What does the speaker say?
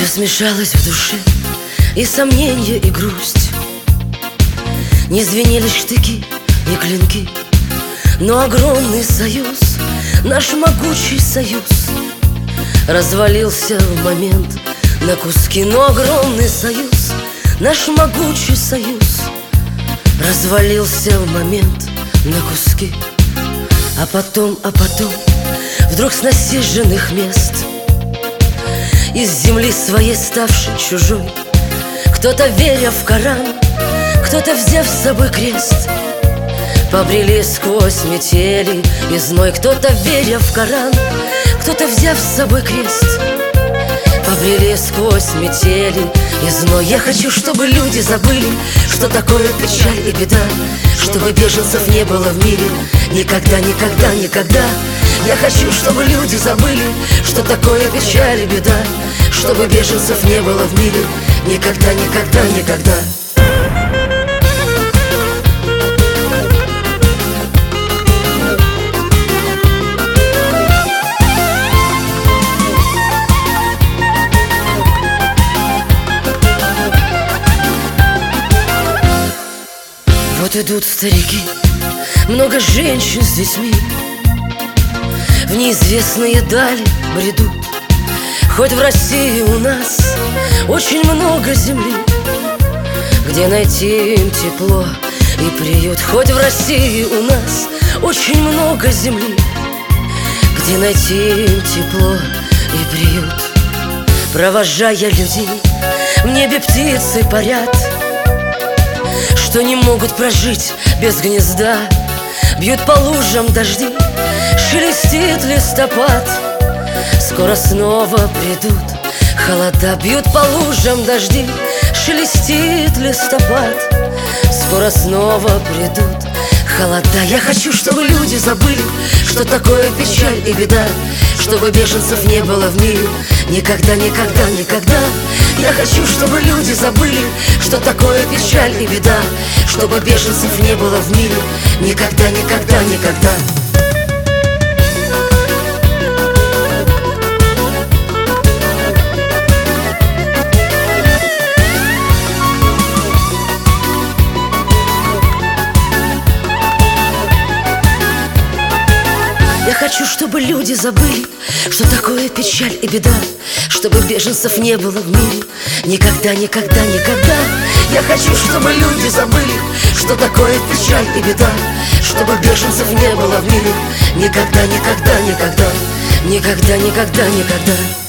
смешалась в душе и сомненье, и грусть. Не звенели штыки и клинки, но огромный союз, наш могучий союз, развалился в момент на куски. Но огромный союз, наш могучий союз, развалился в момент на куски. А потом, вдруг с насиженных мест, из земли своей ставшей чужой, кто-то, веря в Коран, кто-то, взяв с собой крест, побрели сквозь метели и зной. Кто-то, веря в Коран, кто-то, взяв с собой крест, побрели сквозь метели и зной. Я хочу, чтобы люди забыли, что такое печаль и беда, чтобы беженцев не было в мире никогда, никогда, никогда. Я хочу, чтобы люди забыли, что такое печаль и беда, чтобы беженцев не было в мире никогда, никогда, никогда. Вот идут старики, много женщин с детьми, в неизвестные дали бредут. Хоть в России у нас очень много земли, где найти им тепло и приют. Хоть в России у нас очень много земли, где найти им тепло и приют. Провожая людей, в небе птицы парят, что не могут прожить без гнезда. Бьют по лужам дожди, шелестит листопад, скоро снова придут холода. Бьют по лужам дожди, шелестит листопад, скоро снова придут холода. Я хочу, чтобы люди забыли, что такое печаль и беда, чтобы беженцев не было в мире никогда, никогда, никогда. Я хочу, чтобы люди забыли, что такое печаль и беда, чтобы беженцев не было в мире никогда, никогда, никогда. Я хочу, чтобы люди забыли, что такое печаль и беда, чтобы беженцев не было в мире никогда, никогда, никогда. Я хочу, чтобы люди забыли, что такое печаль и беда, чтобы беженцев не было в мире никогда, никогда, никогда, никогда, никогда, никогда.